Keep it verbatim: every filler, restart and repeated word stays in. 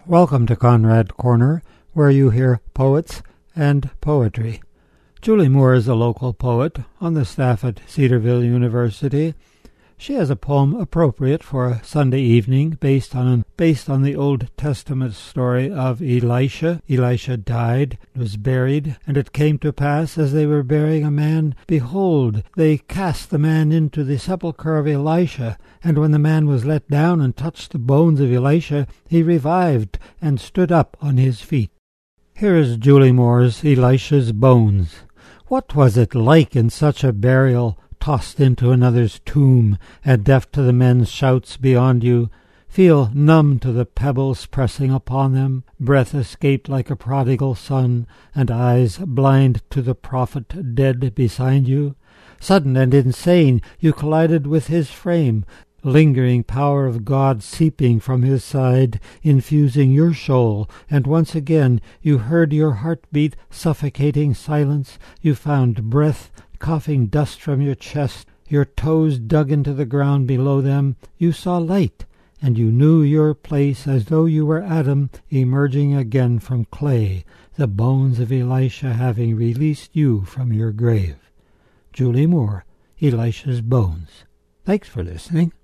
Welcome to Conrad Corner, where you hear poets and poetry. Julie Moore is a local poet on the staff at Cedarville University. She has a poem appropriate for a Sunday evening based on based on the Old Testament story of Elisha. Elisha died, was buried, and it came to pass, as they were burying a man, behold, they cast the man into the sepulchre of Elisha. And when the man was let down and touched the bones of Elisha, he revived and stood up on his feet. Here is Julie Moore's Elisha's Bones. What was it like in such a burial, tossed into another's tomb, and deaf to the men's shouts beyond you, feel numb to the pebbles pressing upon them, breath escaped like a prodigal son, and eyes blind to the prophet dead beside you? Sudden and insane, you collided with his frame, lingering power of God seeping from his side, infusing your soul, and once again you heard your heartbeat suffocating silence, you found breath, coughing dust from your chest, your toes dug into the ground below them, you saw light, and you knew your place as though you were Adam emerging again from clay, the bones of Elisha having released you from your grave. Julie Moore, Elisha's Bones. Thanks for listening.